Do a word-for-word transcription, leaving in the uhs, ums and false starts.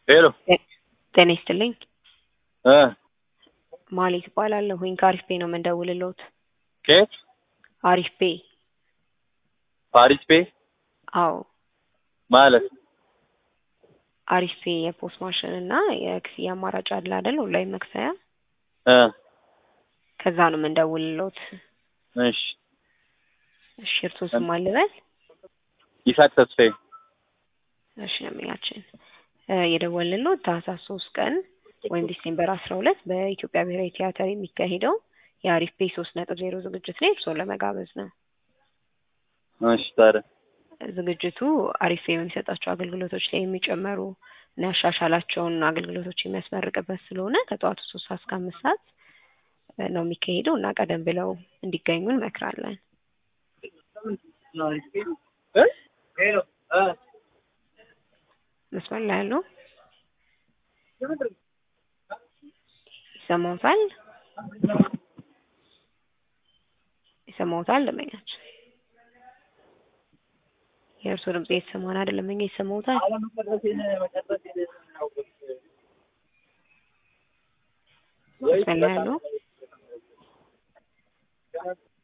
ሄሎ ጤና ይስጥልኝ። እ ማለት እባላለሁኝ ከአሪፍ ፔ ነው የምንደውልልዎት። ከየት? አሪፍ ፔ። ፓሪስ ፔ አዎ ማለት አሪፍ ፔ የፖስ ማሽን እና የክፍያ አማራጭ አለ አይደል? ኦንላይን መክፈያ እ ከዛ ነው የምንደውልልዎት። እሺ እሺ እርስዎ ስም ማን ልበል? ይሳቅ ተስፋዬ። እሺ ለምኛችን የደወልንልዎት ታህሳስ ሶስት ቀን ወይም ዲሴምበር አስራ ሁለት በኢትዮጵያ ብሔራዊ ቲያትር የሚካሄደው የአሪፍ ፔ ሶስት ነጥብ ዜሮ ዝግጅት ላይ እርስዎን ለመጋበዝ ነው። እሺ ታዲያ ዝግጅቱ አሪፍ ፔ በሚሰጣቸው አገልግሎቶች ላይ የሚጨመሩ እና ያሻሻላቸውን አገልግሎቶች የሚያስመርቅበት ስለሆነ ከጠዋቱ ሶስት ሰዓት እስከ አምስት ሰዓት ነው የሚካሄደው እና ቀደም ብለው እንዲገኙ እንመክራለን። መስመር ላይ ያለው ይሰማዎታል? ይሰማዎታል? ለመኛችን የእርስዎ ድምጽ እየተሰማን አይደለም። ለመኛ ይሰማዎታል? መስመር ላይ ያለው